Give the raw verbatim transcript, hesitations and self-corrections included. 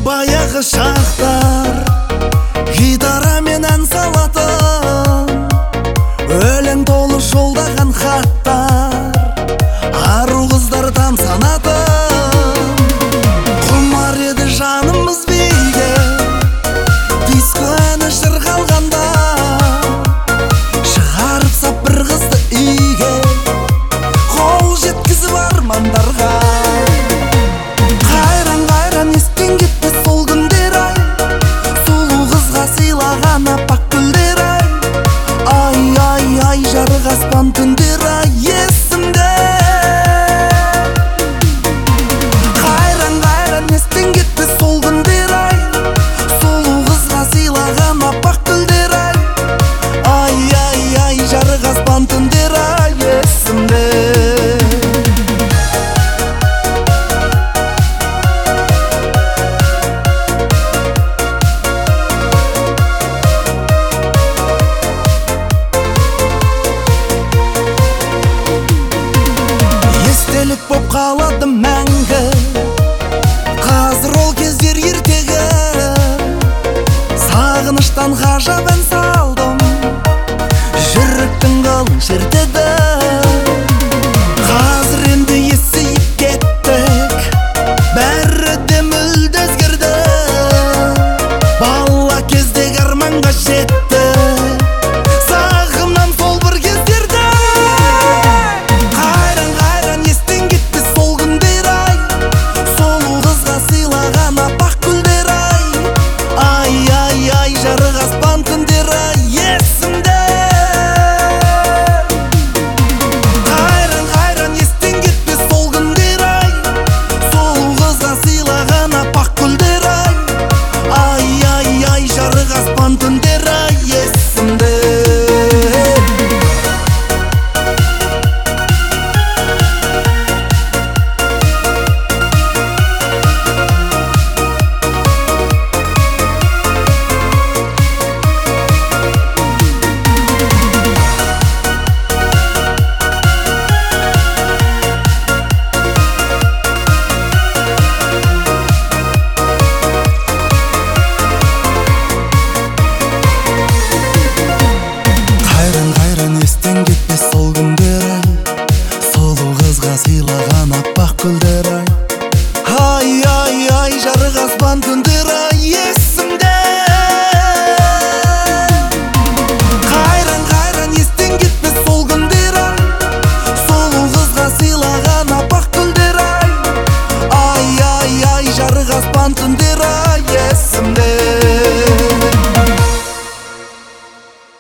баяғы шақтар, гитара мен ән салатын, өлең толы жолдаған хаттар, ару қыздар тамсанатын. Құмар еді жанымыз биге, диско әні шырқалғанда, шығарып сап бір қызды үйге, қол жеткізіп армандарға. Қайран-қайран естен кетпес сол күндер ай, сұлу қызға сыйлаған аппақ гүлдер ай. Ай-ай-ай, жарық аспан түндер ай, есімде. Қайран-қайран естен кетпес сол күндер ай, сұлу қызға сыйлаған аппақ гүлдер ай. Ай-ай-ай, жарық аспан түндер ай, есімде. Естелік боп қалады мәңгі, қазір ол кездер ертегі. Сағыныштан ғажап ән салдым, жүректің қылын шертеді. Қазір енді есейіп кеттік, бәрі де мүлде өзгерді. Бала кездегі арманға жетті, сағынам сол бір кездерді. Қайран-қайран естен кетпес сол күндер ай, сұлу қызға сыйлаған аппақ гүлдер ай. Ай-ай-ай, жарық аспан түндер ай, есімде. Қайран-қайран естен кетпес сол күндер ай, сұлу қызға сыйлаған аппақ гүлдер ай. Ай-ай-ай, жарық аспан түндер ай, есімде. Қайран-қайран естен кетпес сол күндер ай, сұлу қызға сыйлаған аппақ гүлдер ай. Ай-ай-ай, жарық аспан түндер ай,